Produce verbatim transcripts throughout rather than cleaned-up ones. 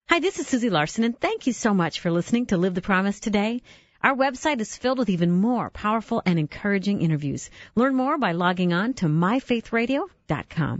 Hi, this is Susie Larson, and thank you so much for listening to Live the Promise today. Our website is filled with even more powerful and encouraging interviews. Learn more by logging on to my faith radio dot com.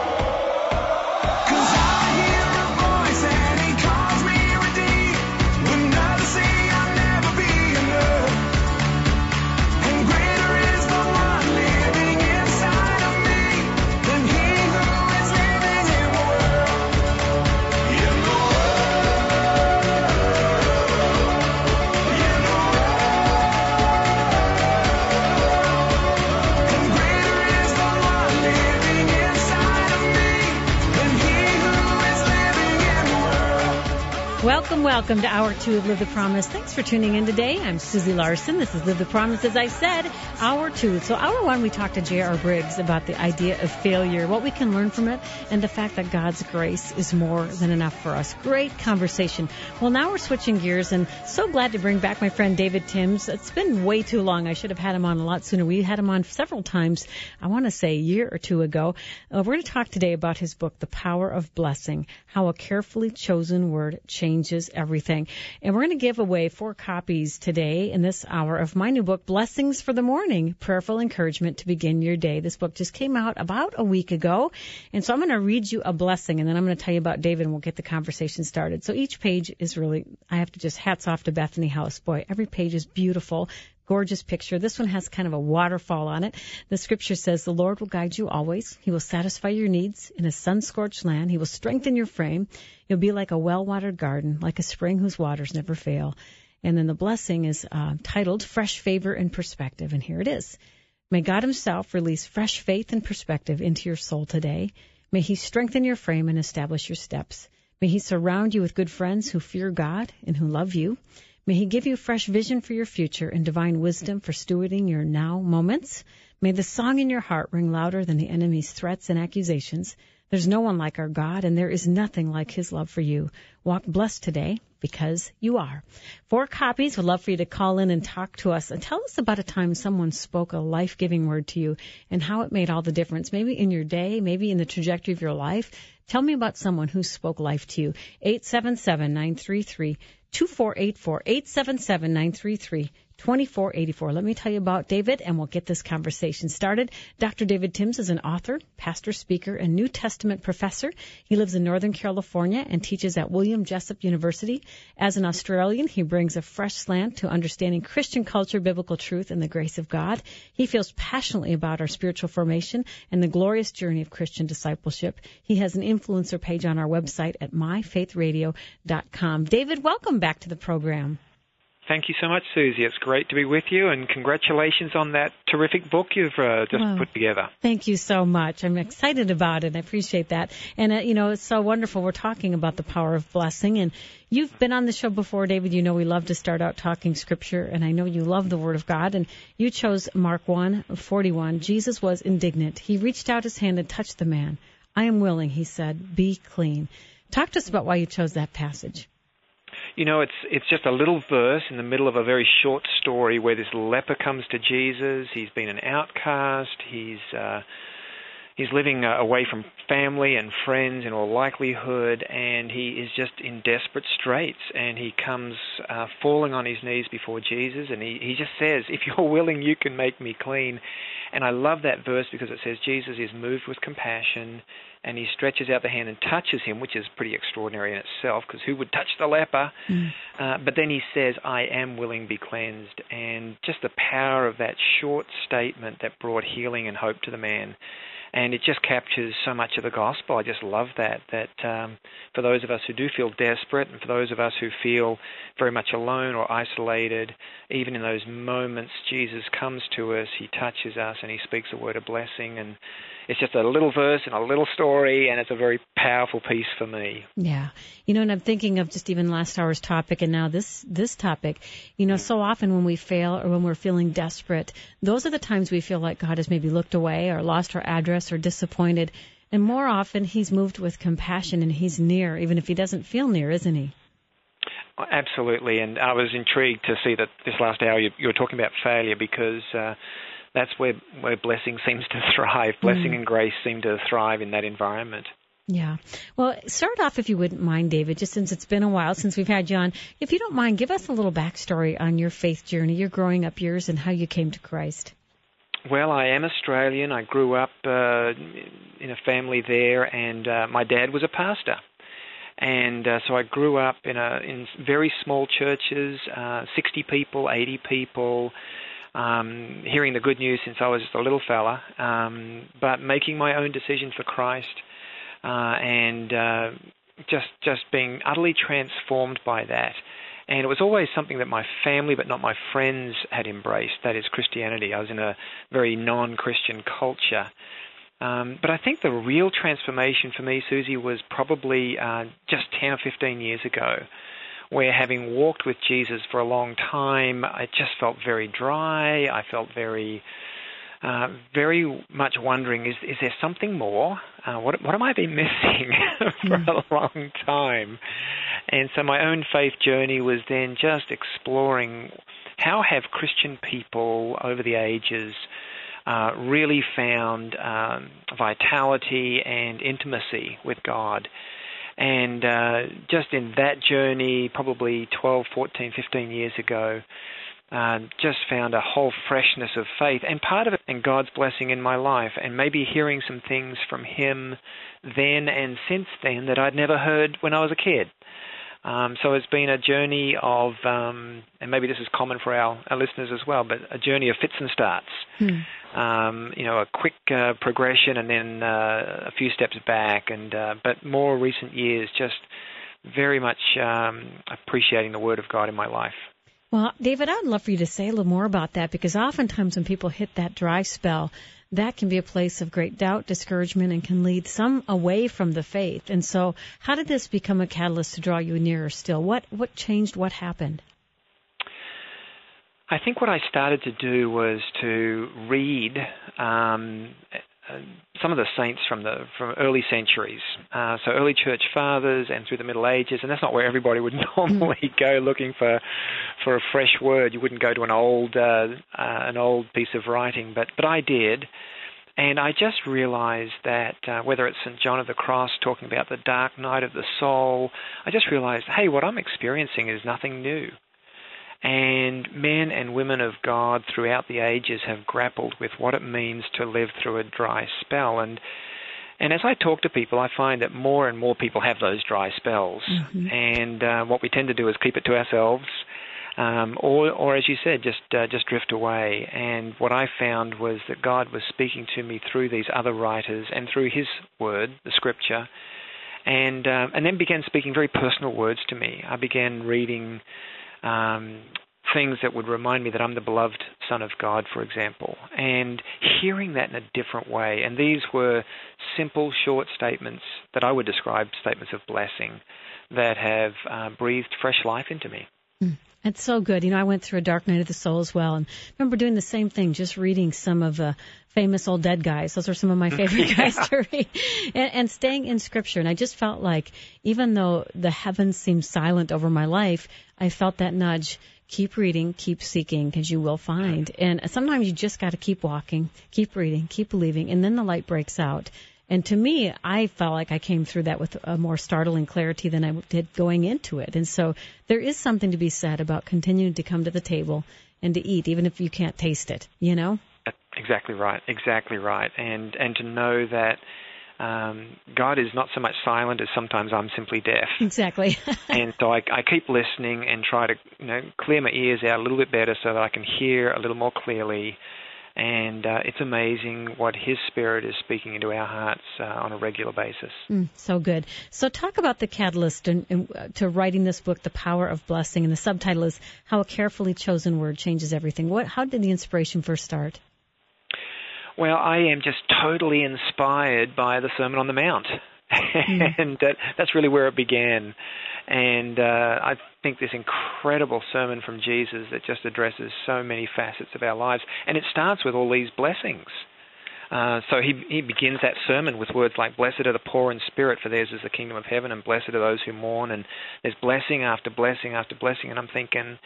Welcome, welcome to Hour two of Live the Promise. Thanks for tuning in today. I'm Susie Larson. This is Live the Promise, as I said, Hour two. So Hour one, we talked to J R. Briggs about the idea of failure, what we can learn from it, and the fact that God's grace is more than enough for us. Great conversation. Well, now we're switching gears, and so glad to bring back my friend David Timms. It's been way too long. I should have had him on a lot sooner. We had him on several times, I want to say a year or two ago. Uh, we're going to talk today about his book, The Power of Blessing, How a Carefully Chosen Word Changes Everything. And we're going to give away four copies today in this hour of my new book, Blessings for the Morning, Prayerful Encouragement to Begin Your Day. This book just came out about a week ago. And so I'm going to read you a blessing, and then I'm going to tell you about David, and we'll get the conversation started. So each page is really, I have to just hats off to Bethany House. Boy, every page is beautiful. Gorgeous picture. This one has kind of a waterfall on it. The scripture says, the Lord will guide you always. He will satisfy your needs in a sun-scorched land. He will strengthen your frame. You'll be like a well-watered garden, like a spring whose waters never fail. And then the blessing is uh, titled Fresh Favor and Perspective. And here it is. May God himself release fresh faith and perspective into your soul today. May he strengthen your frame and establish your steps. May he surround you with good friends who fear God and who love you. May he give you fresh vision for your future and divine wisdom for stewarding your now moments. May the song in your heart ring louder than the enemy's threats and accusations. There's no one like our God, and there is nothing like his love for you. Walk blessed today because you are. Four copies. Would love for you to call in and talk to us and tell us about a time someone spoke a life-giving word to you and how it made all the difference, maybe in your day, maybe in the trajectory of your life. Tell me about someone who spoke life to you. eight seven seven, nine three three, two four eight four, eight seven seven, nine three three, two four eight four. Let me tell you about David, and we'll get this conversation started. Doctor David Timms is an author, pastor, speaker, and New Testament professor. He lives in Northern California and teaches at William Jessup University. As an Australian, he brings a fresh slant to understanding Christian culture, biblical truth, and the grace of God. He feels passionately about our spiritual formation and the glorious journey of Christian discipleship. He has an influencer page on our website at my faith radio dot com. David, welcome back to the program. Thank you so much, Susie. It's great to be with you, and congratulations on that terrific book you've uh, just Wow. put together. Thank you so much. I'm excited about it. I appreciate that. And, uh, you know, it's so wonderful. We're talking about the power of blessing. And you've been on the show before, David. You know we love to start out talking Scripture, and I know you love the Word of God. And you chose Mark one forty-one. Jesus was indignant. He reached out his hand and touched the man. I am willing, he said, be clean. Talk to us about why you chose that passage. You know, it's it's just a little verse in the middle of a very short story where this leper comes to Jesus. He's been an outcast. He's uh, he's living uh, away from family and friends in all likelihood, and he is just in desperate straits. And he comes uh, falling on his knees before Jesus, and he, he just says, if you're willing, you can make me clean. And I love that verse because it says Jesus is moved with compassion, and he stretches out the hand and touches him, which is pretty extraordinary in itself, because who would touch the leper? Mm. Uh, but then he says, I am willing, be cleansed. And just the power of that short statement that brought healing and hope to the man. And it just captures so much of the gospel. I just love that, that um, for those of us who do feel desperate, and for those of us who feel very much alone or isolated, even in those moments, Jesus comes to us, he touches us, and he speaks a word of blessing. And it's just a little verse and a little story, and it's a very powerful piece for me. Yeah. You know, and I'm thinking of just even last hour's topic and now this this topic. You know, so often when we fail or when we're feeling desperate, those are the times we feel like God has maybe looked away or lost our address or disappointed. And more often, he's moved with compassion and he's near, even if he doesn't feel near, isn't he? Absolutely. And I was intrigued to see that this last hour you, you were talking about failure, because uh, that's where, where blessing seems to thrive. Blessing mm. and grace seem to thrive in that environment. Yeah. Well, start off, if you wouldn't mind, David, just since it's been a while since we've had you on. If you don't mind, give us a little backstory on your faith journey, your growing up years, and how you came to Christ. Well, I am Australian. I grew up uh, in a family there, and uh, my dad was a pastor. And uh, so I grew up in a in very small churches, uh, sixty people, eighty people, um, hearing the good news since I was just a little fella, um, but making my own decision for Christ. Uh, and uh, just just being utterly transformed by that. And it was always something that my family, but not my friends, had embraced, that is Christianity. I was in a very non-Christian culture. Um, but I think the real transformation for me, Susie, was probably uh, just ten or fifteen years ago, where having walked with Jesus for a long time, I just felt very dry. I felt very... Uh, very much wondering, is is there something more? Uh, what what am I been missing for a long time? And so my own faith journey was then just exploring how have Christian people over the ages uh, really found um, vitality and intimacy with God. And uh, just in that journey, probably twelve, fourteen, fifteen years ago, Uh, just found a whole freshness of faith, and part of it and God's blessing in my life, and maybe hearing some things from Him then and since then that I'd never heard when I was a kid. Um, so it's been a journey of, um, and maybe this is common for our, our listeners as well, but a journey of fits and starts. Hmm. Um, you know, a quick uh, progression and then uh, a few steps back, and uh, but more recent years, just very much um, appreciating the Word of God in my life. Well, David, I'd love for you to say a little more about that, because oftentimes when people hit that dry spell, that can be a place of great doubt, discouragement, and can lead some away from the faith. And so how did this become a catalyst to draw you nearer still? What what changed? What happened? I think what I started to do was to read um, some of the saints from the from early centuries, uh, so early church fathers and through the Middle Ages, and that's not where everybody would normally go looking for for a fresh word. You wouldn't go to an old uh, uh, an old piece of writing, but but I did, and I just realized that uh, whether it's Saint John of the Cross talking about the dark night of the soul, I just realized, hey, what I'm experiencing is nothing new. And men and women of God throughout the ages have grappled with what it means to live through a dry spell. And and as I talk to people, I find that more and more people have those dry spells. Mm-hmm. And uh, what we tend to do is keep it to ourselves, um, or, or as you said, just uh, just drift away. And what I found was that God was speaking to me through these other writers and through His Word, the Scripture, and uh, and then began speaking very personal words to me. I began reading Um, things that would remind me that I'm the beloved Son of God, for example, and hearing that in a different way. And these were simple, short statements that I would describe statements of blessing that have uh, breathed fresh life into me. Mm. It's so good. You know, I went through a dark night of the soul as well, and I remember doing the same thing, just reading some of the famous old dead guys. Those are some of my favorite guys to read, and, and staying in Scripture. And I just felt like, even though the heavens seemed silent over my life, I felt that nudge. Keep reading, keep seeking, because you will find. And sometimes you just got to keep walking, keep reading, keep believing, and then the light breaks out. And to me, I felt like I came through that with a more startling clarity than I did going into it. And so there is something to be said about continuing to come to the table and to eat, even if you can't taste it, you know? Exactly right, exactly right. And and to know that um, God is not so much silent as sometimes I'm simply deaf. Exactly. And so I, I keep listening and try to you know clear my ears out a little bit better so that I can hear a little more clearly. And uh, it's amazing what His Spirit is speaking into our hearts uh, on a regular basis. Mm, so good. So talk about the catalyst in, in, uh, to writing this book, The Power of Blessing, and the subtitle is How a Carefully Chosen Word Changes Everything. What? How did the inspiration first start? Well, I am just totally inspired by the Sermon on the Mount. Mm. And that, that's really where it began. And uh, I think this incredible sermon from Jesus that just addresses so many facets of our lives. And it starts with all these blessings. Uh, so he he begins that sermon with words like, blessed are the poor in spirit, for theirs is the kingdom of heaven, and blessed are those who mourn. And there's blessing after blessing after blessing. And I'm thinking,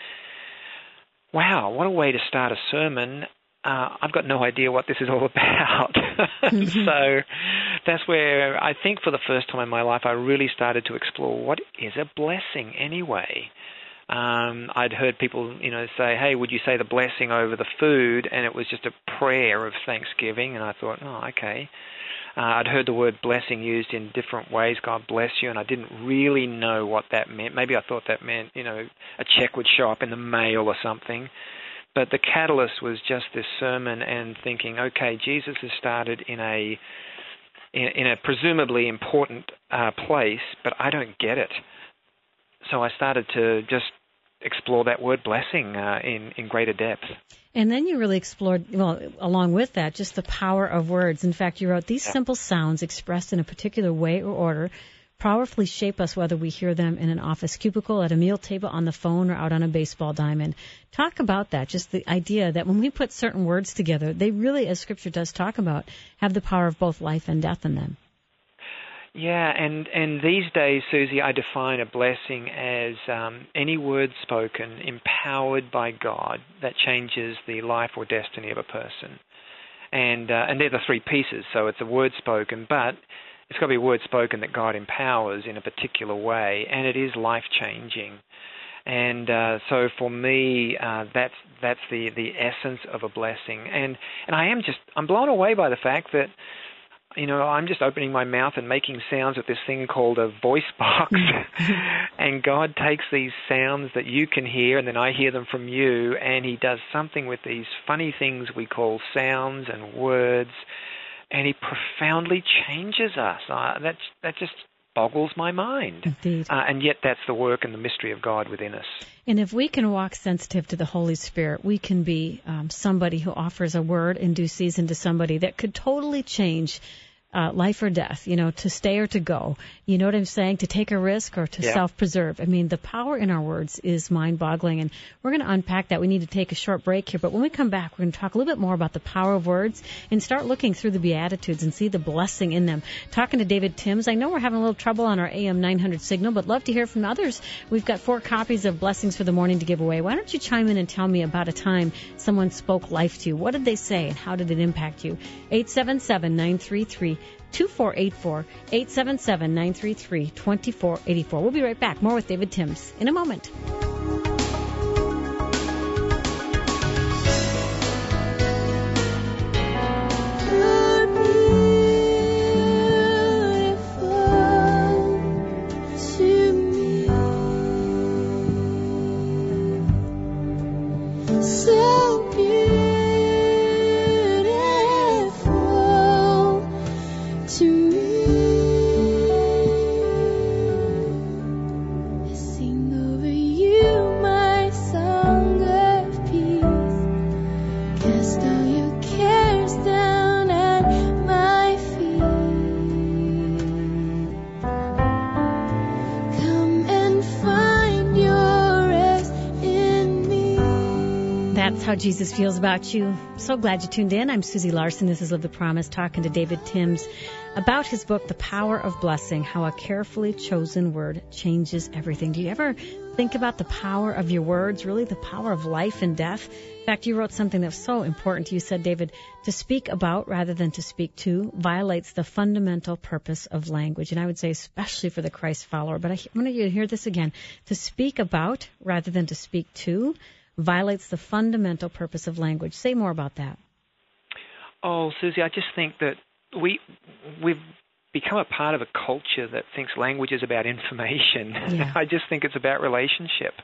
wow, what a way to start a sermon. Uh, I've got no idea what this is all about. Mm-hmm. So that's where I think for the first time in my life I really started to explore what is a blessing anyway. Um, I'd heard people, you know, say, hey, would you say the blessing over the food? And it was just a prayer of thanksgiving. And I thought, oh, okay. Uh, I'd heard the word blessing used in different ways, God bless you, and I didn't really know what that meant. Maybe I thought that meant, you know, a check would show up in the mail or something. But the catalyst was just this sermon and thinking, okay, Jesus has started in a in, in a presumably important uh, place, but I don't get it. So I started to just explore that word blessing uh, in, in greater depth. And then you really explored, well, along with that, just the power of words. In fact, you wrote, these yeah. simple sounds expressed in a particular way or order powerfully shape us whether we hear them in an office cubicle, at a meal table, on the phone, or out on a baseball diamond. Talk about that, just the idea that when we put certain words together, they really, as Scripture does talk about, have the power of both life and death in them. Yeah, and, and these days, Susie, I define a blessing as um, any word spoken, empowered by God, that changes the life or destiny of a person. And uh, and they're the three pieces. So it's a word spoken, but it's got to be a word spoken that God empowers in a particular way, and it is life-changing. And uh, so for me, uh, that's that's the, the essence of a blessing. And and I am just, I'm blown away by the fact that, you know, I'm just opening my mouth and making sounds with this thing called a voice box. And God takes these sounds that you can hear, and then I hear them from you, and he does something with these funny things we call sounds and words, and he profoundly changes us. Uh, that, that just boggles my mind. Indeed. Uh, and yet that's the work and the mystery of God within us. And if we can walk sensitive to the Holy Spirit, we can be um, somebody who offers a word in due season to somebody that could totally change uh, life or death, you know, to stay or to go. You know what I'm saying? To take a risk or to yeah. self-preserve. I mean, the power in our words is mind-boggling, and we're going to unpack that. We need to take a short break here, but when we come back, we're going to talk a little bit more about the power of words and start looking through the Beatitudes and see the blessing in them. Talking to David Timms. I know we're having a little trouble on our A M nine hundred signal, but love to hear from others. We've got four copies of Blessings for the Morning to give away. Why don't you chime in and tell me about a time someone spoke life to you? What did they say, and how did it impact you? eight seven seven, nine three three, two four eight four, eight seven seven, nine three three, two four eight four. We'll be right back. More with David Timms in a moment. How Jesus feels about you. So glad you tuned in. I'm Susie Larson. This is Live the Promise, talking to David Timms about his book, The Power of Blessing, How a Carefully Chosen Word Changes Everything. Do you ever think about the power of your words, really the power of life and death? In fact, you wrote something that was so important. You said, David, to speak about rather than to speak to violates the fundamental purpose of language. And I would say especially for the Christ follower. But I want you to hear this again. To speak about rather than to speak to violates the fundamental purpose of language. Say more about that. Oh, Susie, I just think that we, we've become a part of a culture that thinks language is about information. Yeah. I just think it's about relationship.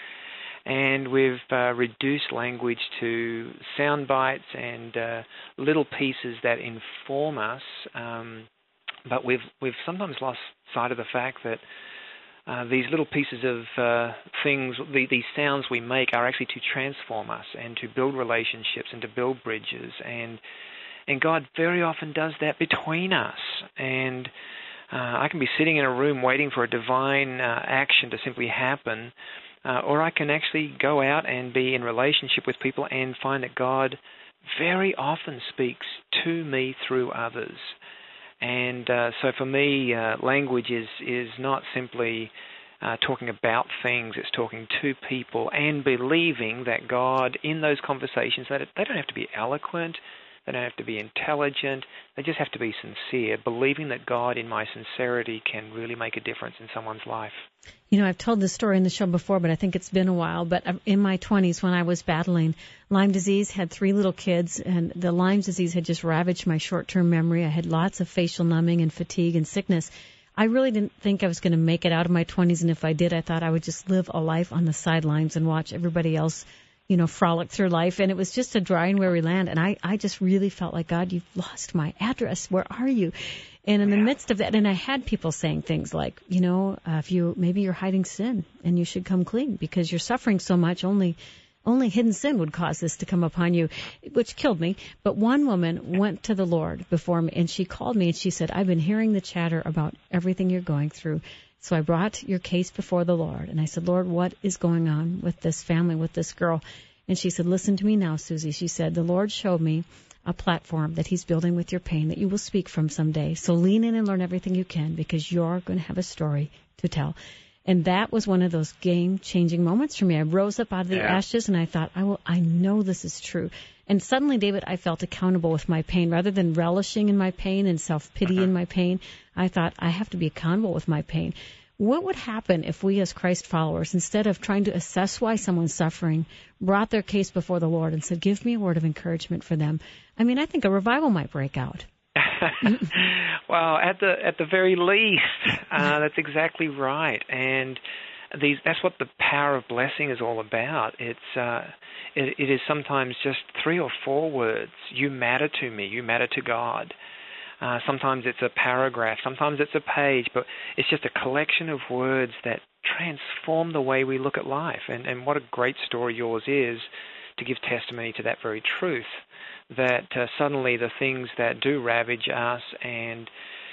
And we've uh, reduced language to sound bites and uh, little pieces that inform us, um, but we've, we've sometimes lost sight of the fact that Uh, these little pieces of uh, things, the, these sounds we make are actually to transform us and to build relationships and to build bridges. And and God very often does that between us. And uh, I can be sitting in a room waiting for a divine uh, action to simply happen, uh, or I can actually go out and be in relationship with people and find that God very often speaks to me through others. And uh, so for me, uh, language is, is not simply uh, talking about things, it's talking to people and believing that God, in those conversations, that they don't have to be eloquent, They don't have to be intelligent. They just have to be sincere, believing that God in my sincerity can really make a difference in someone's life. You know, I've told this story in the show before, but I think it's been a while. But in my twenties, when I was battling Lyme disease, had three little kids, and the Lyme disease had just ravaged my short-term memory. I had lots of facial numbing and fatigue and sickness. I really didn't think I was going to make it out of my twenties, and if I did, I thought I would just live a life on the sidelines and watch everybody else, you know, frolic through life. And it was just a dry and weary land. And I, I just really felt like, God, you've lost my address. Where are you? And in the midst of that, and I had people saying things like, you know, uh, if you, maybe you're hiding sin and you should come clean because you're suffering so much. Only, only hidden sin would cause this to come upon you, which killed me. But one woman went to the Lord before me, and she called me and she said, I've been hearing the chatter about everything you're going through. So I brought your case before the Lord, and I said, Lord, what is going on with this family, with this girl? And she said, listen to me now, Susie. She said, the Lord showed me a platform that he's building with your pain that you will speak from someday. So lean in and learn everything you can because you're going to have a story to tell. And that was one of those game-changing moments for me. I rose up out of the yeah. ashes, and I thought, I will. I know this is true. And suddenly, David, I felt accountable with my pain. Rather than relishing in my pain and self-pity uh-huh. in my pain, I thought, I have to be accountable with my pain. What would happen if we as Christ followers, instead of trying to assess why someone's suffering, brought their case before the Lord and said, give me a word of encouragement for them? I mean, I think a revival might break out. Well, at the at the very least, uh, that's exactly right. And these that's what the power of blessing is all about. It's uh, it, it is sometimes just three or four words. You matter to me. You matter to God. Uh, sometimes it's a paragraph. Sometimes it's a page. But it's just a collection of words that transform the way we look at life. And, and what a great story yours is to give testimony to that very truth, that uh, suddenly the things that do ravage us and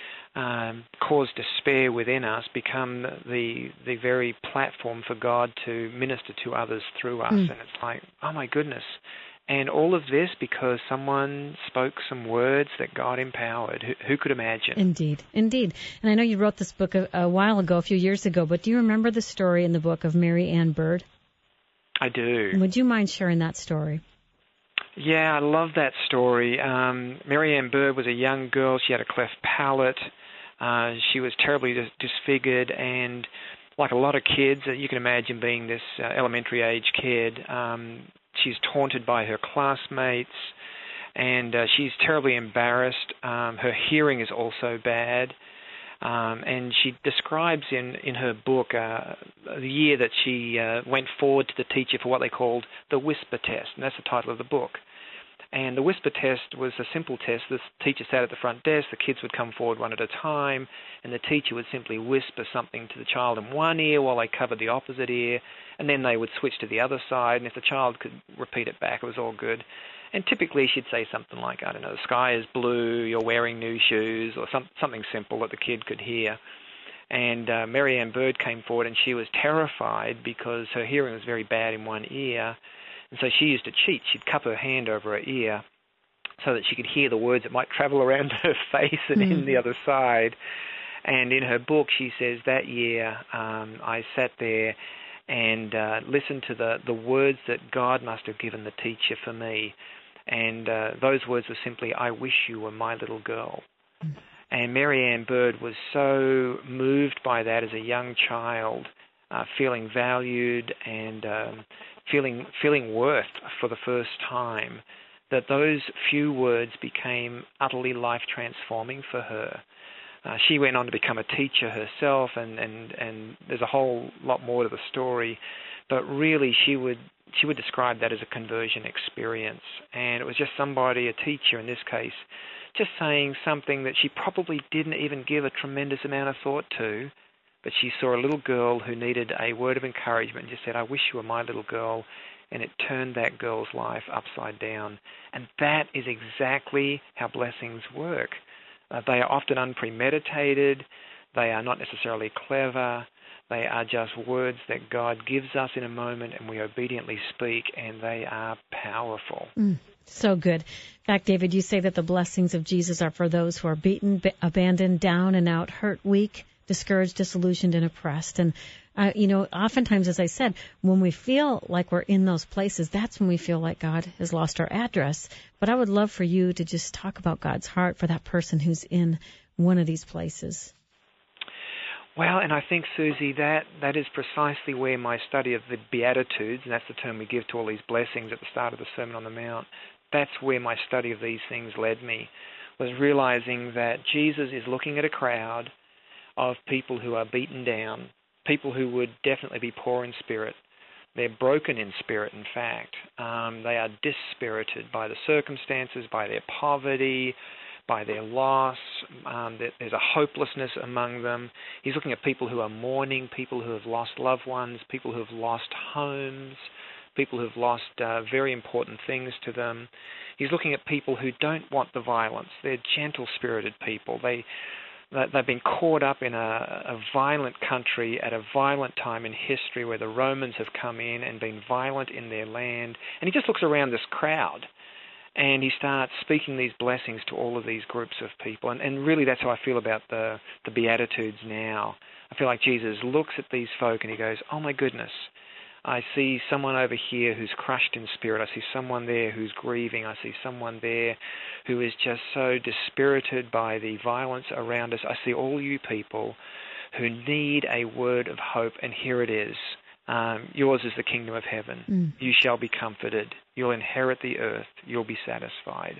um, cause despair within us become the the very platform for God to minister to others through us. Mm. And it's like, oh my goodness. And all of this because someone spoke some words that God empowered. Who, who could imagine? Indeed, indeed. And I know you wrote this book a, a while ago, a few years ago, but do you remember the story in the book of Mary Ann Bird? I do. Would you mind sharing that story? Yeah, I love that story. Um, Mary Ann Bird was a young girl. She had a cleft palate. Uh, she was terribly dis- disfigured, and like a lot of kids, uh, you can imagine being this uh, elementary-age kid, um, she's taunted by her classmates, and uh, she's terribly embarrassed. Um, her hearing is also bad. Um, and she describes in, in her book uh, the year that she uh, went forward to the teacher for what they called the whisper test, and that's the title of the book. And the whisper test was a simple test. The teacher sat at the front desk, the kids would come forward one at a time, and the teacher would simply whisper something to the child in one ear while they covered the opposite ear, and then they would switch to the other side, and if the child could repeat it back, it was all good. And typically she'd say something like, I don't know, the sky is blue, you're wearing new shoes, or some, something simple that the kid could hear. And uh, Mary Ann Bird came forward, and she was terrified because her hearing was very bad in one ear. And so she used to cheat. She'd cup her hand over her ear so that she could hear the words that might travel around her face and mm. in the other side. And in her book, she says, that year um, I sat there and uh, listened to the, the words that God must have given the teacher for me. And uh, those words were simply, I wish you were my little girl. Mm. And Mary Ann Bird was so moved by that as a young child, uh, feeling valued and um, feeling feeling worth for the first time, that those few words became utterly life-transforming for her. Uh, she went on to become a teacher herself, and, and, and there's a whole lot more to the story. But really, she would she would describe that as a conversion experience. And it was just somebody, a teacher in this case, just saying something that she probably didn't even give a tremendous amount of thought to. But she saw a little girl who needed a word of encouragement and just said, I wish you were my little girl. And it turned that girl's life upside down. And that is exactly how blessings work. Uh, they are often unpremeditated. They are not necessarily clever. They are just words that God gives us in a moment, and we obediently speak, and they are powerful. Mm, so good. In fact, David, you say that the blessings of Jesus are for those who are beaten, b- abandoned, down and out, hurt, weak, discouraged, disillusioned, and oppressed. And Uh, you know, oftentimes, as I said, when we feel like we're in those places, that's when we feel like God has lost our address. But I would love for you to just talk about God's heart for that person who's in one of these places. Well, and I think, Susie, that, that is precisely where my study of the Beatitudes, and that's the term we give to all these blessings at the start of the Sermon on the Mount, that's where my study of these things led me, was realizing that Jesus is looking at a crowd of people who are beaten down, people who would definitely be poor in spirit. They're broken in spirit, in fact. Um, they are dispirited by the circumstances, by their poverty, by their loss. Um, there's a hopelessness among them. He's looking at people who are mourning, people who have lost loved ones, people who have lost homes, people who have lost uh, very important things to them. He's looking at people who don't want the violence. They're gentle-spirited people. They, they've been caught up in a, a violent country at a violent time in history where the Romans have come in and been violent in their land. And he just looks around this crowd and he starts speaking these blessings to all of these groups of people. And, and really that's how I feel about the, the Beatitudes now. I feel like Jesus looks at these folk and he goes, oh my goodness, I see someone over here who's crushed in spirit. I see someone there who's grieving. I see someone there who is just so dispirited by the violence around us. I see all you people who need a word of hope, and here it is. Um, yours is the kingdom of heaven. Mm. You shall be comforted. You'll inherit the earth. You'll be satisfied.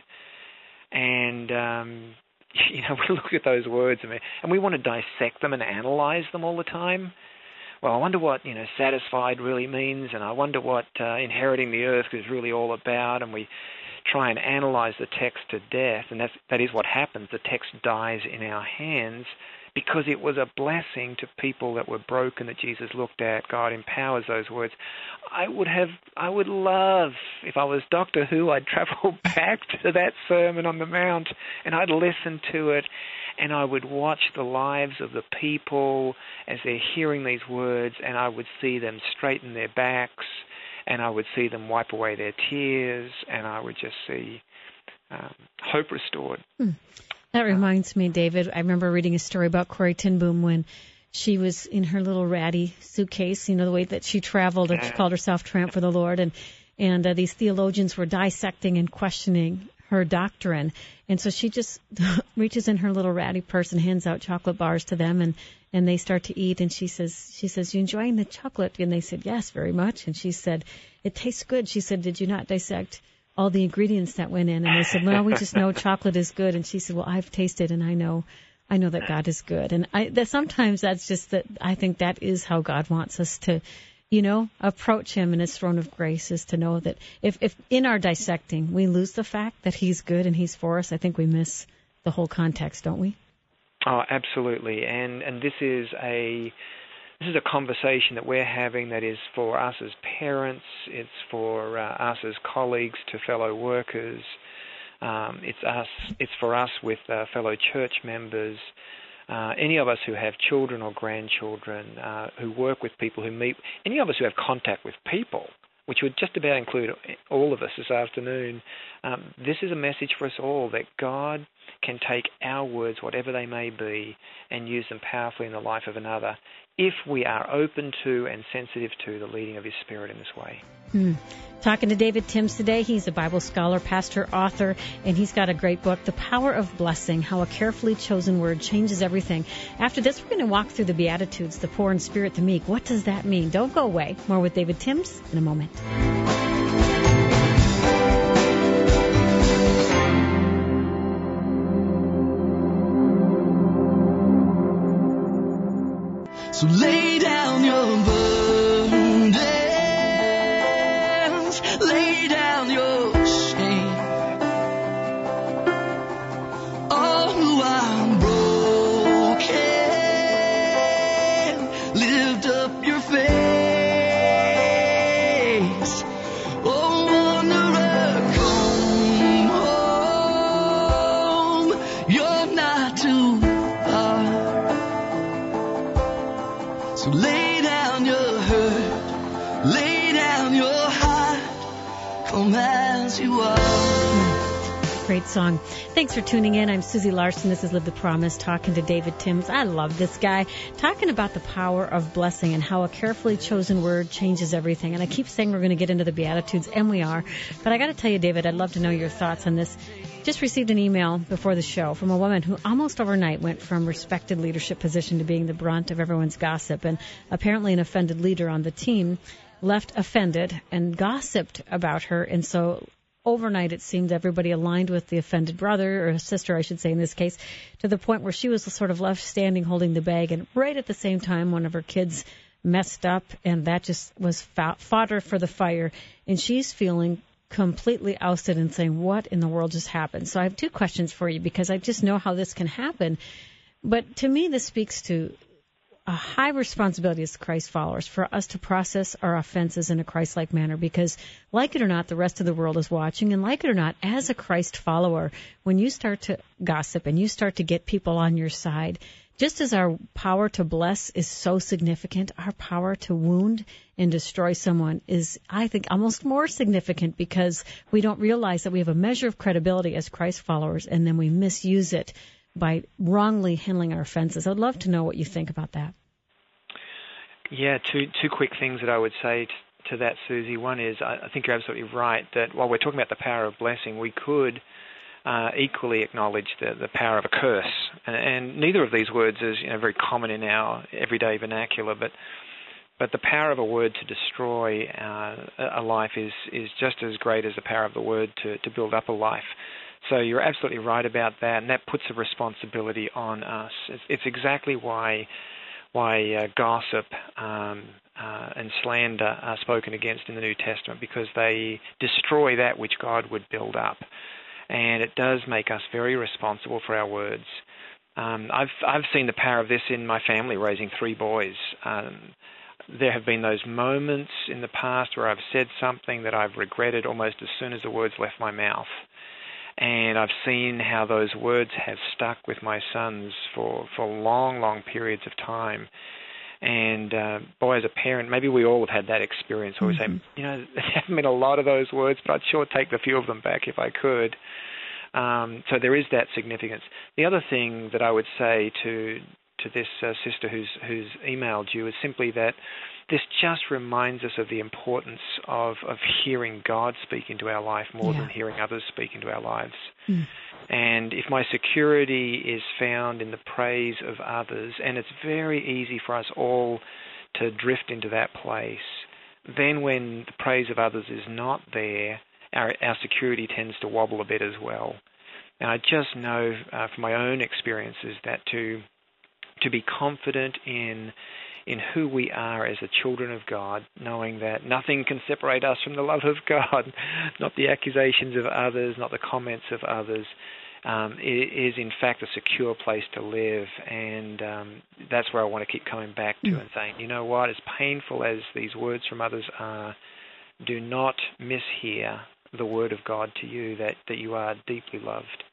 And, um, you know, we look at those words and we, and we want to dissect them and analyze them all the time. Well, I wonder what, you know, satisfied really means, and I wonder what uh, inheriting the earth is really all about, and we try and analyze the text to death, and that's, that is what happens. The text dies in our hands because it was a blessing to people that were broken that Jesus looked at. God empowers those words. I would have, I would love, if I was Doctor Who, I'd travel back to that Sermon on the Mount and I'd listen to it and I would watch the lives of the people as they're hearing these words, and I would see them straighten their backs and I would see them wipe away their tears, and I would just see um, hope restored. Hmm. That reminds me, David, I remember reading a story about Corrie ten Boom when she was in her little ratty suitcase, you know, the way that she traveled, and she called herself Tramp for the Lord, and, and uh, these theologians were dissecting and questioning her doctrine. And so she just reaches in her little ratty purse and hands out chocolate bars to them, and, and they start to eat. And she says, she says, you enjoying the chocolate? And they said, yes, very much. And she said, it tastes good. She said, did you not dissect all the ingredients that went in? And they said, well, we just know chocolate is good. And she said, well, I've tasted and I know, I know that God is good. And I, that sometimes that's just that, I think that is how God wants us to, you know, approach him in his throne of grace, is to know that if, if in our dissecting we lose the fact that he's good and he's for us, I think we miss the whole context, don't we? Oh, absolutely. And, and this is a, This is a conversation that we're having that is for us as parents, it's for uh, us as colleagues to fellow workers, um, it's us, it's for us with uh, fellow church members, uh, any of us who have children or grandchildren, uh, who work with people, who meet, any of us who have contact with people, which would just about include all of us this afternoon. Um, this is a message for us all that God can take our words, whatever they may be, and use them powerfully in the life of another if we are open to and sensitive to the leading of his Spirit in this way. Hmm. Talking to David Timms today. He's a Bible scholar, pastor, author, and he's got a great book, The Power of Blessing, How a Carefully Chosen Word Changes Everything. After this, we're going to walk through the Beatitudes, the poor in spirit, the meek. What does that mean? Don't go away. More with David Timms in a moment. So lay down your burdens, lay down your shame. Oh, who are broken, lift up your face. Oh, wanderer, come home. You're not too far. So lay down your hurt, lay down your heart, come as you are. Great song. Thanks for tuning in. I'm Susie Larson. This is Live the Promise, talking to David Timms. I love this guy. Talking about the power of blessing and how a carefully chosen word changes everything. And I keep saying we're going to get into the Beatitudes, and we are. But I got to tell you, David, I'd love to know your thoughts on this. Just received an email before the show from a woman who almost overnight went from respected leadership position to being the brunt of everyone's gossip. And apparently an offended leader on the team left offended and gossiped about her. And so overnight, it seemed everybody aligned with the offended brother, or sister, I should say in this case, to the point where she was sort of left standing holding the bag. And right at the same time, one of her kids messed up, and that just was fodder for the fire. And she's feeling completely ousted and saying, what in the world just happened? So I have two questions for you, because I just know how this can happen. But to me, this speaks to a high responsibility as Christ followers for us to process our offenses in a Christ-like manner, because like it or not, the rest of the world is watching. And like it or not, as a Christ follower, when you start to gossip and you start to get people on your side, just as our power to bless is so significant, our power to wound and destroy someone is, I think, almost more significant, because we don't realize that we have a measure of credibility as Christ followers, and then we misuse it by wrongly handling our offenses. I'd love to know what you think about that. Yeah, two two quick things that I would say t- to that, Susie. One is, I, I think you're absolutely right that while we're talking about the power of blessing, we could uh, equally acknowledge the, the power of a curse. And, and neither of these words is, you know, very common in our everyday vernacular, but but the power of a word to destroy uh, a life is, is just as great as the power of the word to, to build up a life. So you're absolutely right about that, and that puts a responsibility on us. It's, it's exactly why why uh, gossip um, uh, and slander are spoken against in the New Testament, because they destroy that which God would build up. And it does make us very responsible for our words. Um, I've I've seen the power of this in my family, raising three boys. Um, there have been those moments in the past where I've said something that I've regretted almost as soon as the words left my mouth. And I've seen how those words have stuck with my sons for, for long, long periods of time. And, uh, boy, as a parent, maybe we all have had that experience where mm-hmm. we say, you know, there haven't been a lot of those words, but I'd sure take the few of them back if I could. Um, so there is that significance. The other thing that I would say to to this uh, sister who's who's emailed you is simply that this just reminds us of the importance of, of hearing God speak into our life more yeah. than hearing others speak into our lives. Mm. And if my security is found in the praise of others, and it's very easy for us all to drift into that place, then when the praise of others is not there, our, our security tends to wobble a bit as well. And I just know uh, from my own experiences that to to be confident in in who we are as the children of God, knowing that nothing can separate us from the love of God, not the accusations of others, not the comments of others, um, it is in fact a secure place to live. And um, that's where I want to keep coming back to mm. and saying, you know what, as painful as these words from others are, do not mishear the word of God to you, that, that you are deeply loved.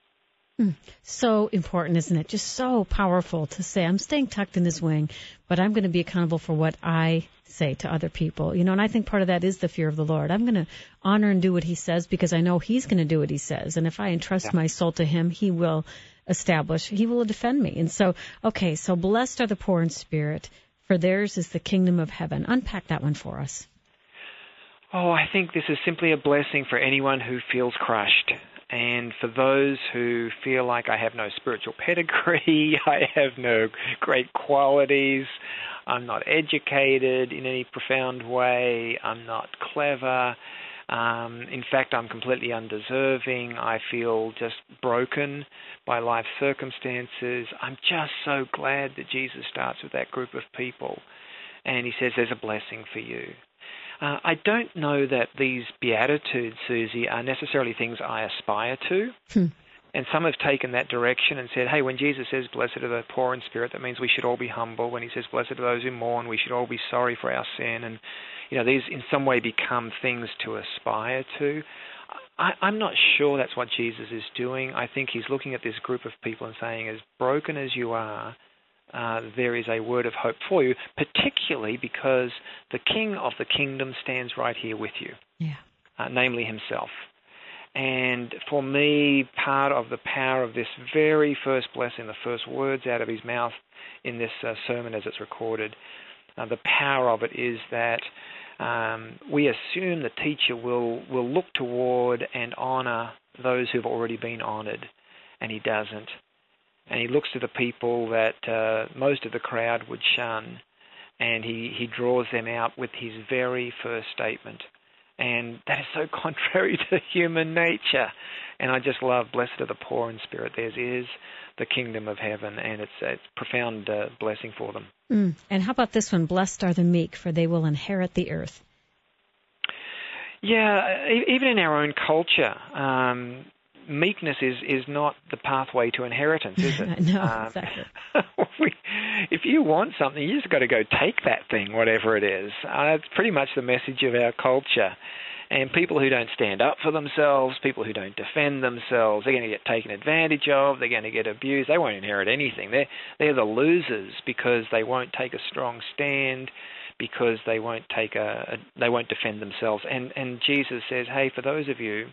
So important, isn't it? Just so powerful to say, I'm staying tucked in this wing, but I'm going to be accountable for what I say to other people. You know, and I think part of that is the fear of the Lord. I'm going to honor and do what he says because I know he's going to do what he says. And if I entrust yeah. my soul to him, he will establish, he will defend me. And so, okay, so blessed are the poor in spirit, for theirs is the kingdom of heaven. Unpack that one for us. Oh, I think this is simply a blessing for anyone who feels crushed. And for those who feel like I have no spiritual pedigree, I have no great qualities, I'm not educated in any profound way, I'm not clever, um, in fact, I'm completely undeserving, I feel just broken by life circumstances, I'm just so glad that Jesus starts with that group of people. And he says there's a blessing for you. Uh, I don't know that these Beatitudes, Susie, are necessarily things I aspire to. Hmm. And some have taken that direction and said, hey, when Jesus says, blessed are the poor in spirit, that means we should all be humble. When he says, blessed are those who mourn, we should all be sorry for our sin. And, you know, these in some way become things to aspire to. I, I'm not sure that's what Jesus is doing. I think he's looking at this group of people and saying, as broken as you are, Uh, there is a word of hope for you, particularly because the King of the kingdom stands right here with you, yeah. uh, namely himself. And for me, part of the power of this very first blessing, the first words out of his mouth in this uh, sermon as it's recorded, uh, the power of it is that um, we assume the teacher will, will look toward and honor those who've already been honored, and he doesn't. And he looks to the people that uh, most of the crowd would shun, and he, he draws them out with his very first statement. And that is so contrary to human nature. And I just love, blessed are the poor in spirit. Theirs is the kingdom of heaven, and it's a profound uh, blessing for them. Mm. And how about this one? Blessed are the meek, for they will inherit the earth. Yeah, even in our own culture, um, meekness is, is not the pathway to inheritance, is it? No, um, exactly. we, if you want something, you just got to go take that thing, whatever it is. Uh, it's pretty much the message of our culture. And people who don't stand up for themselves, people who don't defend themselves, they're going to get taken advantage of, they're going to get abused, they won't inherit anything. They're, they're the losers because they won't take a strong stand, because they won't take a, a they won't defend themselves. And, and Jesus says, hey, for those of you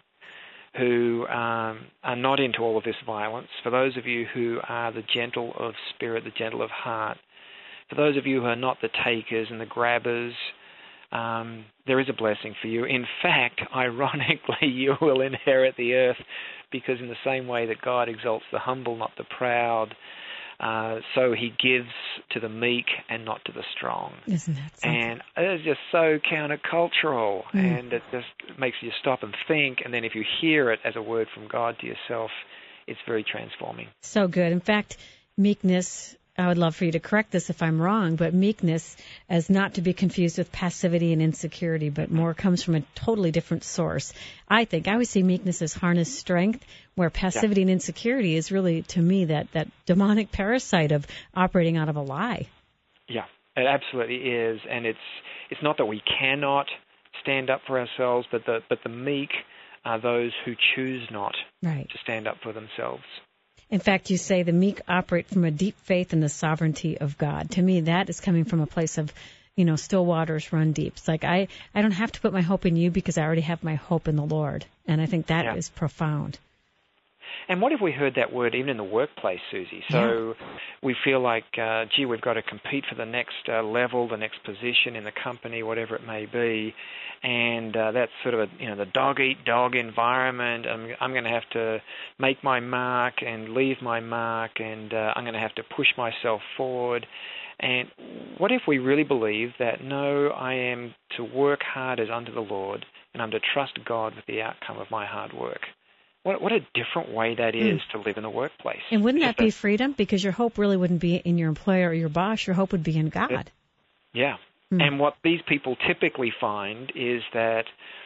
who um, are not into all of this violence, for those of you who are the gentle of spirit, the gentle of heart, for those of you who are not the takers and the grabbers, um, there is a blessing for you. In fact, ironically, you will inherit the earth, because in the same way that God exalts the humble, not the proud, uh, so he gives to the meek and not to the strong. Isn't that something? And it's just so countercultural, mm. and it just makes you stop and think, and then if you hear it as a word from God to yourself, it's very transforming. So good. In fact, meekness, I would love for you to correct this if I'm wrong, but meekness is not to be confused with passivity and insecurity, but more comes from a totally different source. I think I always see meekness as harness strength, where passivity yeah. and insecurity is really, to me, that, that demonic parasite of operating out of a lie. Yeah, it absolutely is. And it's it's not that we cannot stand up for ourselves, but the, but the meek are those who choose not right. to stand up for themselves. In fact, you say the meek operate from a deep faith in the sovereignty of God. To me, that is coming from a place of, you know, still waters run deep. It's like I, I don't have to put my hope in you because I already have my hope in the Lord. And I think that yeah. is profound. And what if we heard that word even in the workplace, Susie? So yeah. we feel like, uh, gee, we've got to compete for the next uh, level, the next position in the company, whatever it may be. And uh, that's sort of a, you know, the dog-eat-dog environment. I'm, I'm going to have to make my mark and leave my mark, and uh, I'm going to have to push myself forward. And what if we really believe that, no, I am to work hard as unto the Lord, and I'm to trust God with the outcome of my hard work? What, what a different way that is mm. to live in the workplace. And wouldn't that be freedom? Because your hope really wouldn't be in your employer or your boss. Your hope would be in God. Yeah. Mm. And what these people typically find is that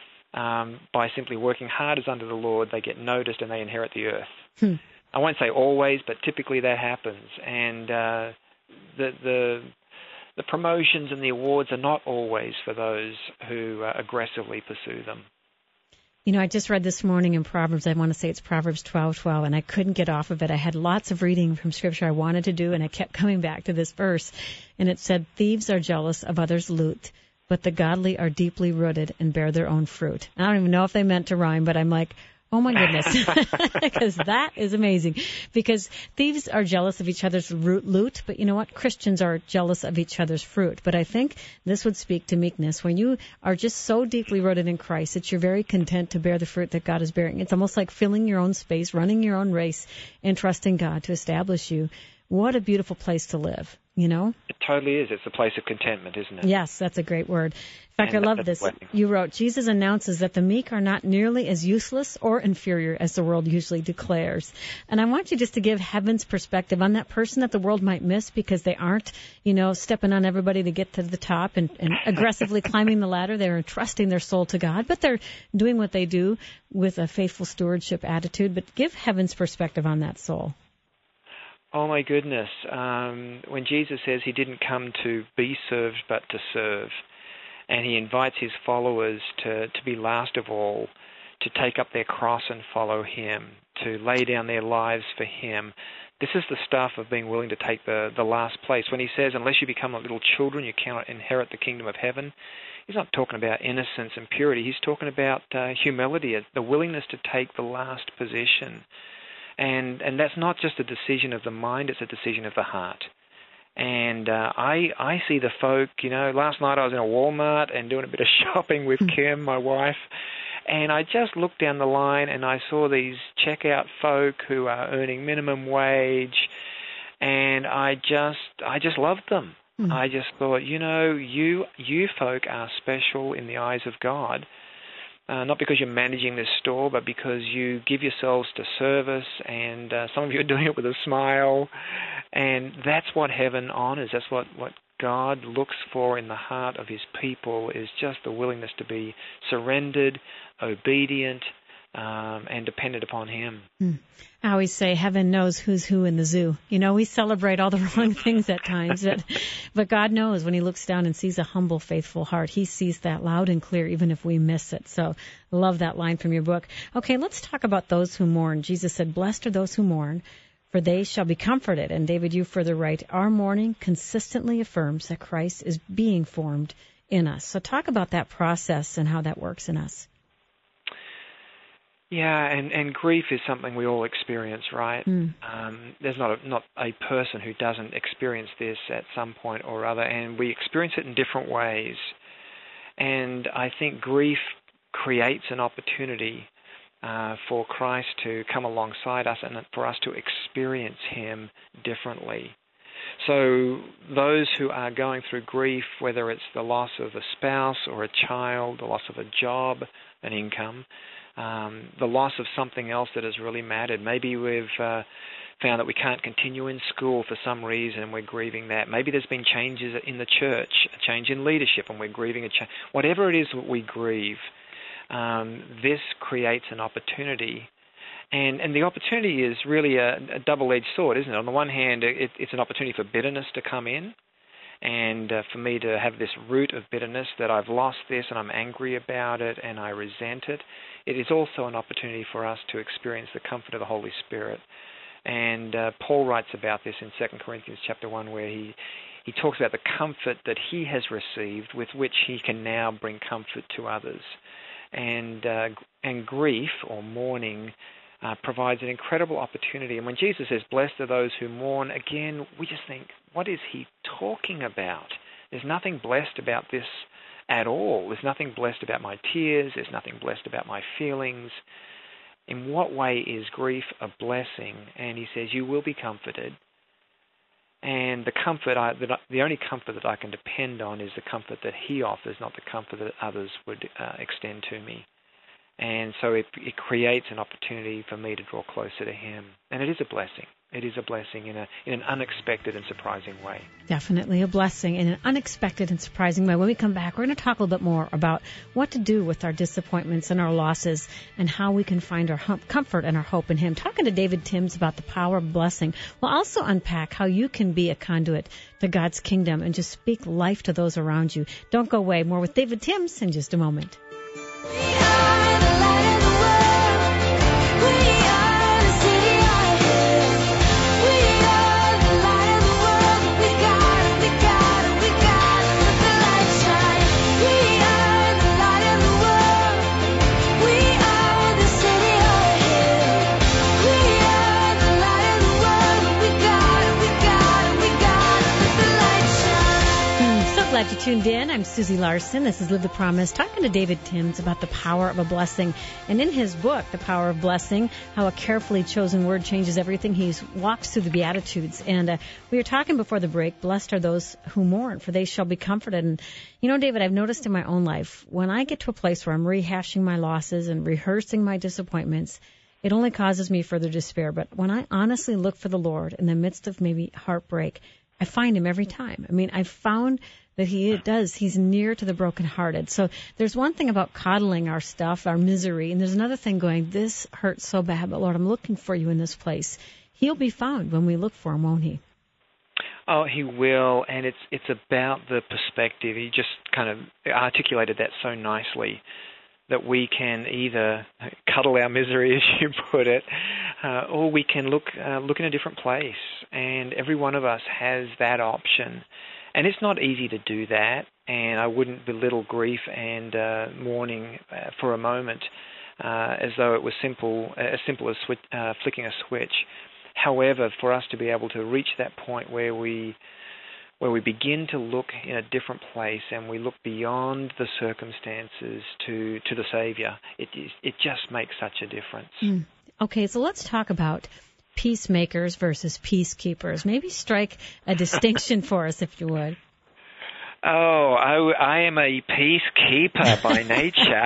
um, by simply working hard as unto the Lord, they get noticed and they inherit the earth. Hmm. I won't say always, but typically that happens. And uh, the the the promotions and the awards are not always for those who uh, aggressively pursue them. You know, I just read this morning in Proverbs, I want to say it's Proverbs twelve twelve, and I couldn't get off of it. I had lots of reading from Scripture I wanted to do, and I kept coming back to this verse. And it said, thieves are jealous of others' loot, but the godly are deeply rooted and bear their own fruit. I don't even know if they meant to rhyme, but I'm like, oh, my goodness, because that is amazing. Because thieves are jealous of each other's loot, but you know what? Christians are jealous of each other's fruit. But I think this would speak to meekness. When you are just so deeply rooted in Christ that you're very content to bear the fruit that God is bearing. It's almost like filling your own space, running your own race, and trusting God to establish you. What a beautiful place to live, you know? It totally is. It's a place of contentment, isn't it? Yes, that's a great word. In fact, and I love this. You wrote, Jesus announces that the meek are not nearly as useless or inferior as the world usually declares. And I want you just to give heaven's perspective on that person that the world might miss because they aren't, you know, stepping on everybody to get to the top and, and aggressively climbing the ladder. They're entrusting their soul to God, but they're doing what they do with a faithful stewardship attitude. But give heaven's perspective on that soul. Oh, my goodness. Um, when Jesus says he didn't come to be served but to serve, and he invites his followers to, to be last of all, to take up their cross and follow him, to lay down their lives for him, This is the stuff of being willing to take the, the last place. When he says, unless you become like little children, you cannot inherit the kingdom of heaven, he's not talking about innocence and purity. He's talking about uh, humility, the willingness to take the last position. And and that's not just a decision of the mind, it's a decision of the heart. And uh, I I see the folk, you know, last night I was in a Walmart and doing a bit of shopping with Kim, my wife, and I just looked down the line and I saw these checkout folk who are earning minimum wage, and I just I just loved them. Mm. I just thought, you know, you you folk are special in the eyes of God, uh, not because you're managing this store, but because you give yourselves to service, and uh, some of you are doing it with a smile, and that's what heaven honors. That's what, what God looks for in the heart of his people, is just the willingness to be surrendered, obedient, um, and dependent upon him. Mm. I always say heaven knows who's who in the zoo. You know, we celebrate all the wrong things at times, but, but God knows when he looks down and sees a humble, faithful heart. He sees that loud and clear, even if we miss it. So I love that line from your book. Okay, let's talk about those who mourn. Jesus said, blessed are those who mourn, for they shall be comforted. And David, you further write, our mourning consistently affirms that Christ is being formed in us. So talk about that process and how that works in us. Yeah, and, and grief is something we all experience, right? Mm. Um, there's not a, not a person who doesn't experience this at some point or other, and we experience it in different ways. And I think grief creates an opportunity uh, for Christ to come alongside us and for us to experience him differently. So those who are going through grief, whether it's the loss of a spouse or a child, the loss of a job, an income, Um, the loss of something else that has really mattered. Maybe we've uh, found that we can't continue in school for some reason and we're grieving that. Maybe there's been changes in the church, a change in leadership, and we're grieving a change. Whatever it is that we grieve, um, this creates an opportunity. And, and the opportunity is really a, a double-edged sword, isn't it? On the one hand, it, it's an opportunity for bitterness to come in, and uh, for me to have this root of bitterness that I've lost this and I'm angry about it and I resent it. It is also an opportunity for us to experience the comfort of the Holy Spirit. And uh, Paul writes about this in Second Corinthians chapter one, where he, he talks about the comfort that he has received with which he can now bring comfort to others. And, uh, and grief or mourning Uh, provides an incredible opportunity. And when Jesus says, blessed are those who mourn, again, we just think, what is he talking about? There's nothing blessed about this at all. There's nothing blessed about my tears. There's nothing blessed about my feelings. In what way is grief a blessing? And he says, you will be comforted. And the comfort, I, the, the only comfort that I can depend on is the comfort that he offers, not the comfort that others would uh, extend to me. And so it, it creates an opportunity for me to draw closer to him. And it is a blessing. It is a blessing in a in an unexpected and surprising way. Definitely a blessing in an unexpected and surprising way. When we come back, we're going to talk a little bit more about what to do with our disappointments and our losses and how we can find our hum- comfort and our hope in him. Talking to David Timms about the power of blessing. We'll also unpack how you can be a conduit to God's kingdom and just speak life to those around you. Don't go away. More with David Timms in just a moment. Glad you tuned in. I'm Susie Larson. This is Live the Promise, talking to David Timms about the power of a blessing. And in his book, The Power of Blessing, how a carefully chosen word changes everything, he walks through the Beatitudes. And uh, we were talking before the break, blessed are those who mourn, for they shall be comforted. And, you know, David, I've noticed in my own life, when I get to a place where I'm rehashing my losses and rehearsing my disappointments, it only causes me further despair. But when I honestly look for the Lord in the midst of maybe heartbreak, I find him every time. I mean, I've found that he does. He's near to the brokenhearted. So there's one thing about coddling our stuff, our misery, and there's another thing going, this hurts so bad, but Lord, I'm looking for you in this place. He'll be found when we look for him, won't he? Oh, he will, and it's it's about the perspective. He just kind of articulated that so nicely, that we can either cuddle our misery, as you put it, uh, or we can look uh, look in a different place. And every one of us has that option. And it's not easy to do that, and I wouldn't belittle grief and uh, mourning uh, for a moment uh, as though it was simple, as simple as sw- uh, flicking a switch. However, for us to be able to reach that point where we where we begin to look in a different place and we look beyond the circumstances to, to the Savior, it, is, it just makes such a difference. Mm. Okay, so let's talk about peacemakers versus peacekeepers. Maybe strike a distinction for us, if you would. Oh, I, I am a peacekeeper by nature.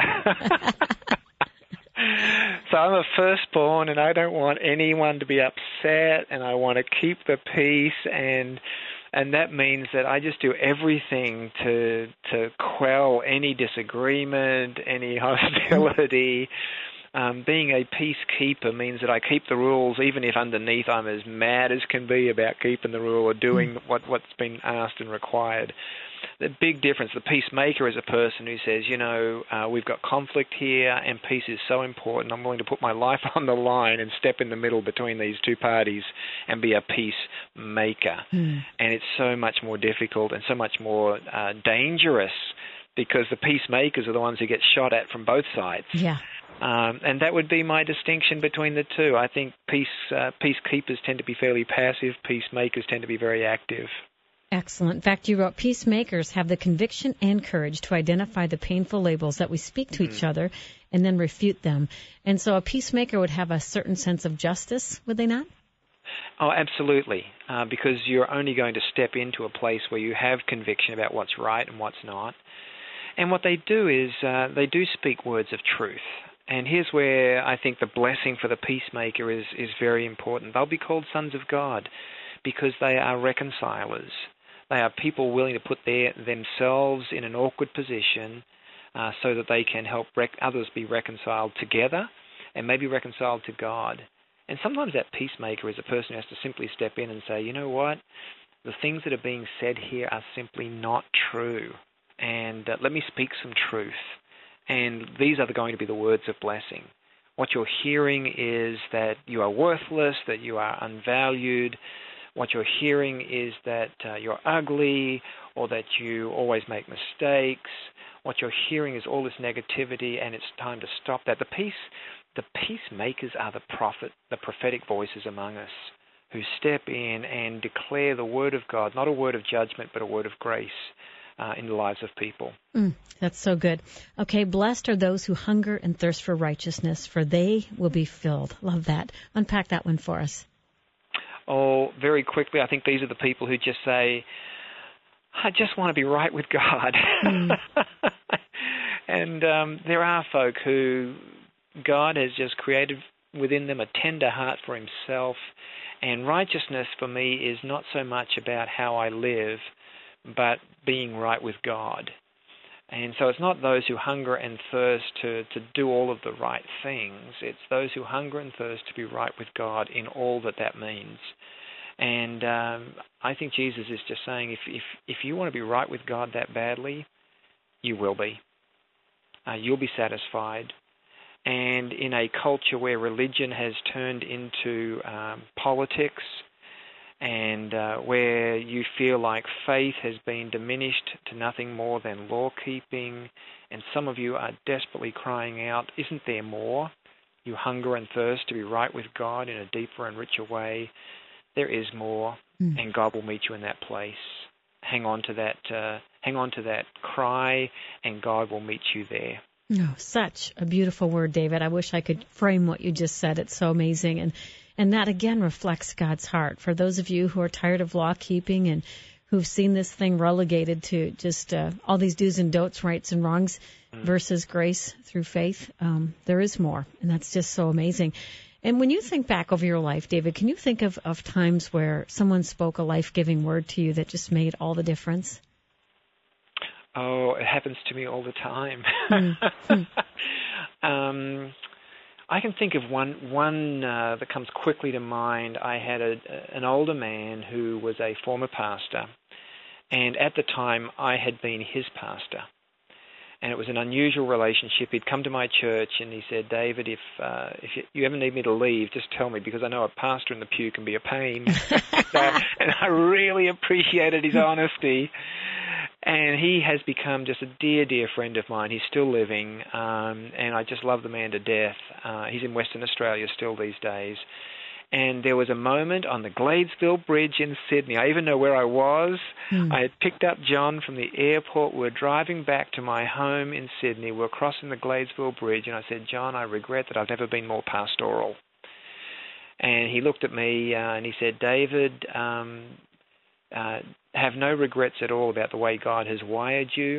So I'm a firstborn, and I don't want anyone to be upset, and I want to keep the peace, and and that means that I just do everything to to quell any disagreement, any hostility. Um, being a peacekeeper means that I keep the rules, even if underneath I'm as mad as can be about keeping the rule or doing what, what's been asked and required. The big difference, the peacemaker is a person who says, you know, uh, we've got conflict here and peace is so important, I'm willing to put my life on the line and step in the middle between these two parties and be a peacemaker. Mm. And it's so much more difficult and so much more uh, dangerous because the peacemakers are the ones who get shot at from both sides. Yeah. Um, and that would be my distinction between the two. I think peace uh, peacekeepers tend to be fairly passive. Peacemakers tend to be very active. Excellent. In fact, you wrote, peacemakers have the conviction and courage to identify the painful labels that we speak to mm-hmm. each other and then refute them. And so a peacemaker would have a certain sense of justice, would they not? Oh, absolutely, uh, because you're only going to step into a place where you have conviction about what's right and what's not. And what they do is uh, they do speak words of truth. And here's where I think the blessing for the peacemaker is, is very important. They'll be called sons of God because they are reconcilers. They are people willing to put their, themselves in an awkward position uh, so that they can help rec- others be reconciled together and maybe reconciled to God. And sometimes that peacemaker is a person who has to simply step in and say, you know what, the things that are being said here are simply not true. And uh, let me speak some truth. And these are going to be the words of blessing. What you're hearing is that you are worthless, that you are unvalued. What you're hearing is that uh, you're ugly or that you always make mistakes. What you're hearing is all this negativity, and it's time to stop that. The peace, the peacemakers are the prophet, the prophetic voices among us who step in and declare the word of God, not a word of judgment, but a word of grace. Uh, in the lives of people. Mm, that's so good. Okay, blessed are those who hunger and thirst for righteousness, for they will be filled. Love that. Unpack that one for us. Oh, very quickly, I think these are the people who just say, I just want to be right with God. Mm. And um, there are folk who God has just created within them a tender heart for himself. And righteousness for me is not so much about how I live, but being right with God. And so it's not those who hunger and thirst to, to do all of the right things. It's those who hunger and thirst to be right with God in all that that means. And um, I think Jesus is just saying, if, if, if you want to be right with God that badly, you will be. Uh, you'll be satisfied. And in a culture where religion has turned into um, politics, and uh, where you feel like faith has been diminished to nothing more than law-keeping, and some of you are desperately crying out, isn't there more? You hunger and thirst to be right with God in a deeper and richer way. There is more, mm. and God will meet you in that place. Hang on to that, uh, hang on to that cry, and God will meet you there. Oh, such a beautiful word, David. I wish I could frame what you just said. It's so amazing. And And that, again, reflects God's heart. For those of you who are tired of law-keeping and who've seen this thing relegated to just uh, all these do's and don'ts, rights and wrongs mm. versus grace through faith, um, there is more. And that's just so amazing. And when you think back over your life, David, can you think of, of times where someone spoke a life-giving word to you that just made all the difference? Oh, it happens to me all the time. Mm-hmm. um I can think of one one uh, that comes quickly to mind. I had a, an older man who was a former pastor, and at the time I had been his pastor. And it was an unusual relationship. He'd come to my church and he said, David, if uh, if you, you ever need me to leave, just tell me, because I know a pastor in the pew can be a pain. so, and I really appreciated his honesty. And he has become just a dear, dear friend of mine. He's still living, um, and I just love the man to death. Uh, he's in Western Australia still these days. And there was a moment on the Gladesville Bridge in Sydney. I even know where I was. Mm. I had picked up John from the airport. We were driving back to my home in Sydney. We were crossing the Gladesville Bridge, and I said, John, I regret that I've never been more pastoral. And he looked at me uh, and he said, David, um, uh, have no regrets at all about the way God has wired you.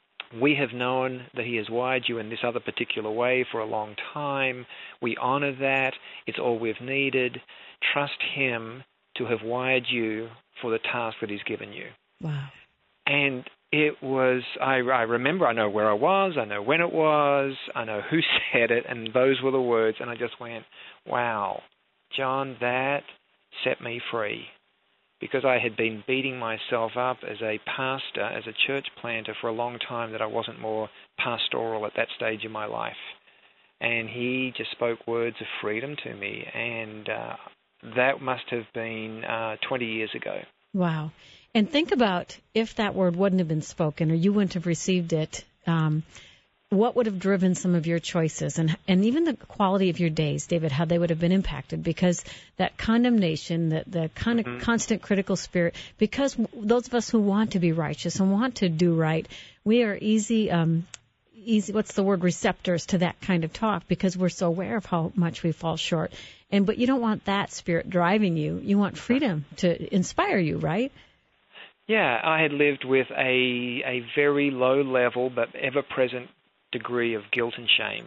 We have known that he has wired you in this other particular way for a long time. We honor that. It's all we've needed. Trust him to have wired you for the task that he's given you. Wow. And it was, I, I remember, I know where I was, I know when it was, I know who said it, and those were the words. And I just went, wow, John, that set me free. Because I had been beating myself up as a pastor, as a church planter for a long time, that I wasn't more pastoral at that stage in my life. And he just spoke words of freedom to me, and uh, that must have been uh, twenty years ago. Wow. And think about if that word wouldn't have been spoken or you wouldn't have received it, um, what would have driven some of your choices and and even the quality of your days, David, how they would have been impacted, because that condemnation, the, the kind of mm-hmm. constant critical spirit, because those of us who want to be righteous and want to do right, we are easy, um, easy, what's the word, receptors to that kind of talk, because we're so aware of how much we fall short. And but you don't want that spirit driving you. You want freedom to inspire you, right? Yeah, I had lived with a a very low level but ever-present degree of guilt and shame.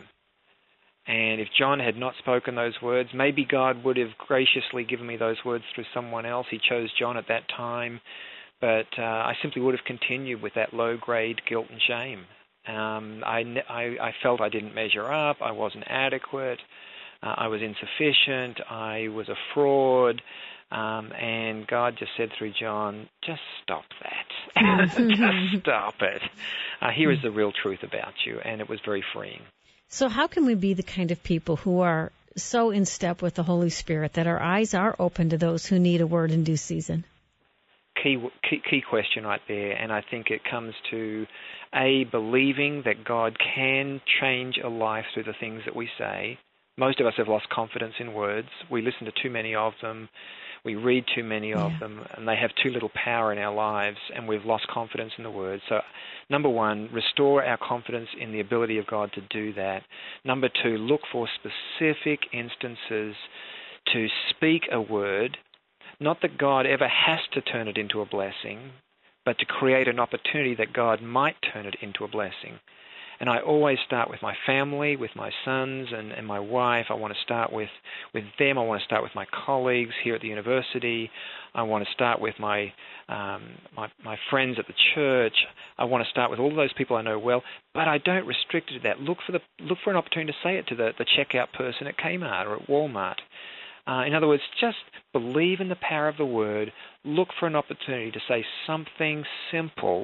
And if John had not spoken those words, maybe God would have graciously given me those words through someone else. He chose John at that time, but uh, I simply would have continued with that low-grade guilt and shame. Um, I, I, I felt I didn't measure up, I wasn't adequate, uh, I was insufficient, I was a fraud, um, and God just said through John, just stop that. Just stop it. Uh, here is the real truth about you, and it was very freeing. So how can we be the kind of people who are so in step with the Holy Spirit that our eyes are open to those who need a word in due season? Key, key, key question right there, and I think it comes to, A, believing that God can change a life through the things that we say. Most of us have lost confidence in words. We listen to too many of them. We read too many of yeah. them, and they have too little power in our lives, and we've lost confidence in the word. So, number one, restore our confidence in the ability of God to do that. Number two, look for specific instances to speak a word, not that God ever has to turn it into a blessing, but to create an opportunity that God might turn it into a blessing. And I always start with my family, with my sons and, and my wife. I want to start with, with them. I want to start with my colleagues here at the university. I want to start with my, um, my my friends at the church. I want to start with all those people I know well. But I don't restrict it to that. Look for the look for an opportunity to say it to the, the checkout person at Kmart or at Walmart. Uh, in other words, just believe in the power of the word. Look for an opportunity to say something simple,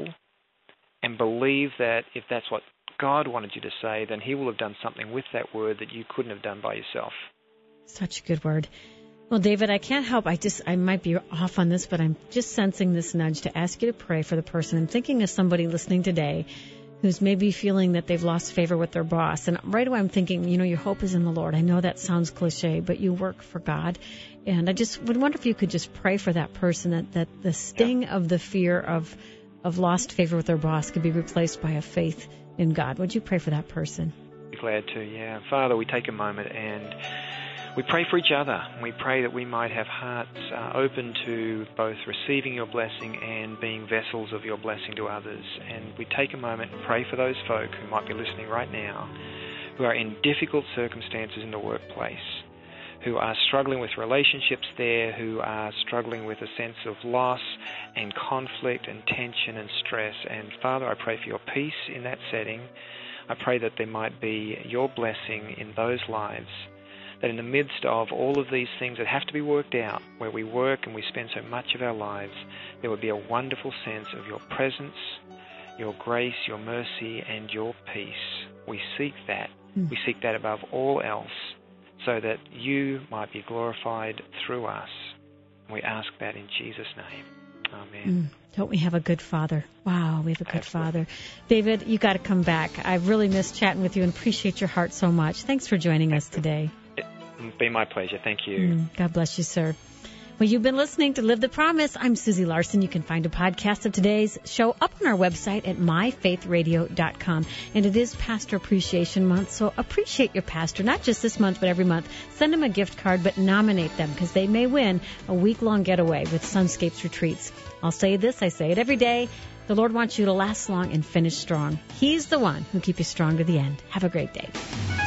and believe that if that's what God wanted you to say, then he will have done something with that word that you couldn't have done by yourself. Such a good word. Well, David, I can't help. I just, I might be off on this, but I'm just sensing this nudge to ask you to pray for the person. I'm thinking of somebody listening today who's maybe feeling that they've lost favor with their boss. And right away I'm thinking, you know, your hope is in the Lord. I know that sounds cliche, but you work for God. And I just would wonder if you could just pray for that person, that, that the sting yeah. of the fear of, of lost favor with their boss could be replaced by a faith in God. Would you pray for that person? Be glad to, yeah. Father, we take a moment and we pray for each other. We pray that we might have hearts uh, open to both receiving your blessing and being vessels of your blessing to others. And we take a moment and pray for those folk who might be listening right now, who are in difficult circumstances in the workplace, who are struggling with relationships there, who are struggling with a sense of loss and conflict and tension and stress. And Father, I pray for your peace in that setting. I pray that there might be your blessing in those lives, that in the midst of all of these things that have to be worked out, where we work and we spend so much of our lives, there would be a wonderful sense of your presence, your grace, your mercy, and your peace. We seek that. Mm. We seek that above all else, so that you might be glorified through us. We ask that in Jesus' name. Amen. Mm. Don't we have a good Father? Wow, we have a good Absolutely. Father. David, you got to come back. I've really missed chatting with you and appreciate your heart so much. Thanks for joining us today. It's been my pleasure. Thank you. Mm. God bless you, sir. Well, you've been listening to Live the Promise. I'm Susie Larson. You can find a podcast of today's show up on our website at my faith radio dot com. And it is Pastor Appreciation Month, so appreciate your pastor, not just this month, but every month. Send them a gift card, but nominate them, because they may win a week-long getaway with Sunscapes Retreats. I'll say this, I say it every day. The Lord wants you to last long and finish strong. He's the one who keeps you strong to the end. Have a great day.